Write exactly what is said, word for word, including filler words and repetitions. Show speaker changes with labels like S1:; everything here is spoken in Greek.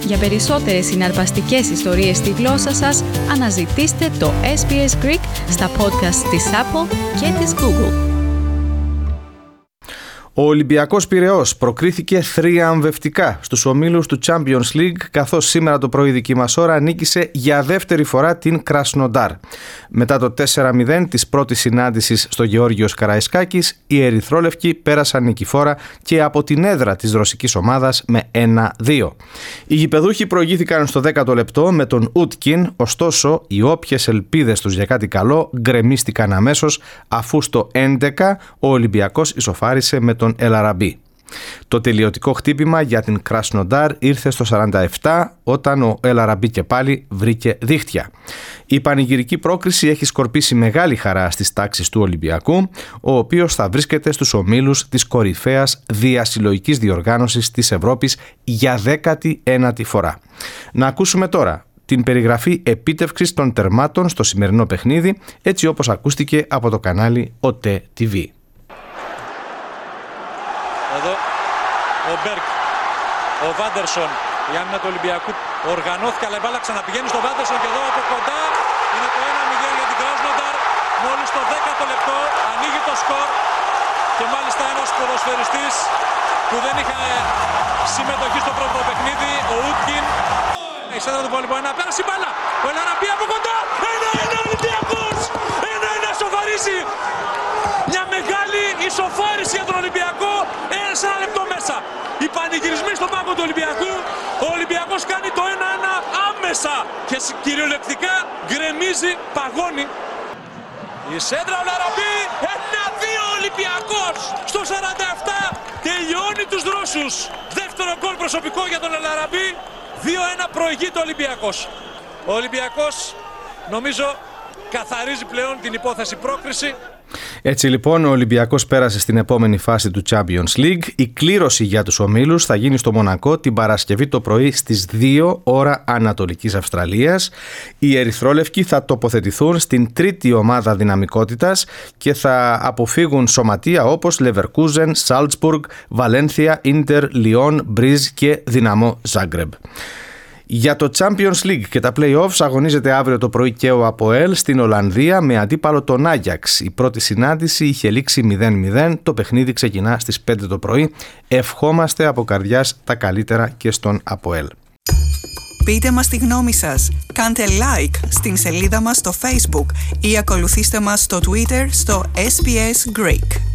S1: Για περισσότερες συναρπαστικές ιστορίες στη γλώσσα σας, αναζητήστε το ες μπι ες Greek στα podcast της Apple και της Google.
S2: Ο Ολυμπιακός Πειραιώς προκρίθηκε θριαμβευτικά στους ομίλους του Champions League, καθώς σήμερα το πρωί δική μας ώρα νίκησε για δεύτερη φορά την Κρασνοντάρ. Μετά το τέσσερα μηδέν της πρώτης συνάντησης στο Γεώργιος Καραϊσκάκης, οι ερυθρόλευκοι πέρασαν νικηφόρα και από την έδρα της ρωσικής ομάδας με ένα δύο. Οι γηπεδούχοι προηγήθηκαν στο δέκατο λεπτό με τον Ούτκιν, ωστόσο οι όποιες ελπίδες τους για κάτι καλό γκρεμίστηκαν αμέσως, αφού στο έντεκα ο Ολυμπιακός ισοφάρισε με τον Ελαραμπή. Το τελειωτικό χτύπημα για την Κρασνοντάρ ήρθε στο σαράντα επτά, όταν ο Ελαραμπή και πάλι βρήκε δίχτυα. Η πανηγυρική πρόκριση έχει σκορπίσει μεγάλη χαρά στις τάξεις του Ολυμπιακού, ο οποίος θα βρίσκεται στους ομίλους της κορυφαίας διασυλλογικής διοργάνωσης της Ευρώπης για δέκατη ένατη φορά. Να ακούσουμε τώρα την περιγραφή επίτευξης των τερμάτων στο σημερινό παιχνίδι, έτσι όπως ακούστηκε από το κανάλι ΟΤΕ τι βι.
S3: Εδώ ο Μπέρκ, ο Βάντερσον, η άμυνα του Ολυμπιακού οργανώθηκε, αλλά η μπάλα ξαναπηγαίνει στο Βάντερσον και εδώ από κοντά είναι το ένα μηδέν για την Κράσνονταρ. Μόλις το δέκατο λεπτό ανοίγει το σκορ και μάλιστα ένας ποδοσφαιριστής που δεν είχε συμμετοχή στο πρώτο παιχνίδι, ο Ούτκιν. Η σέντρα του Πολυμπό, ένα πέρασε η μπάλα, ο Ελαραμπή από κοντά, ένα ένα Ολυμπιακός, ένα ένα σοφαρίζει. Μια μεγάλη ισοφάριση για τον Ολυμπιακό, ένα σε ένα λεπτό μέσα. Οι πανηγυρισμοί στον πάγκο του Ολυμπιακού, ο Ολυμπιακός κάνει το ένα ένα άμεσα και κυριολεκτικά γκρεμίζει, παγώνει. Η σέντρα ο Ελαραμπή, ένα δύο Ολυμπιακός στο σαράντα επτά, τελειώνει τους Ρώσους. Δεύτερο γκολ προσωπικό για τον Ελαραμπή, δύο ένα προηγείται ο Ολυμπιακός. Ο Ολυμπιακός νομίζω καθαρίζει πλέον την υπόθεση πρόκριση.
S2: Έτσι λοιπόν ο Ολυμπιακός πέρασε στην επόμενη φάση του Champions League. Η κλήρωση για τους ομίλους θα γίνει στο Μονακό την Παρασκευή το πρωί στις δύο ώρα Ανατολικής Αυστραλίας. Οι ερυθρόλευκοι θα τοποθετηθούν στην τρίτη ομάδα δυναμικότητας και θα αποφύγουν σωματεία όπως Leverkusen, Salzburg, Valencia, Inter, Lyon, Briz και Δυναμό Zagreb. Για το Champions League και τα play-offs αγωνίζεται αύριο το πρωί και ο ΑΠΟΕΛ στην Ολλανδία με αντίπαλο τον Άγιαξ. Η πρώτη συνάντηση είχε λήξει μηδέν μηδέν, το παιχνίδι ξεκινά στις πέντε το πρωί. Ευχόμαστε από καρδιάς τα καλύτερα και στον ΑΠΟΕΛ.
S4: Πείτε μας τη γνώμη σας, κάντε like στην σελίδα μας στο Facebook ή ακολουθήστε μας στο Twitter στο ες μπι ες Greek.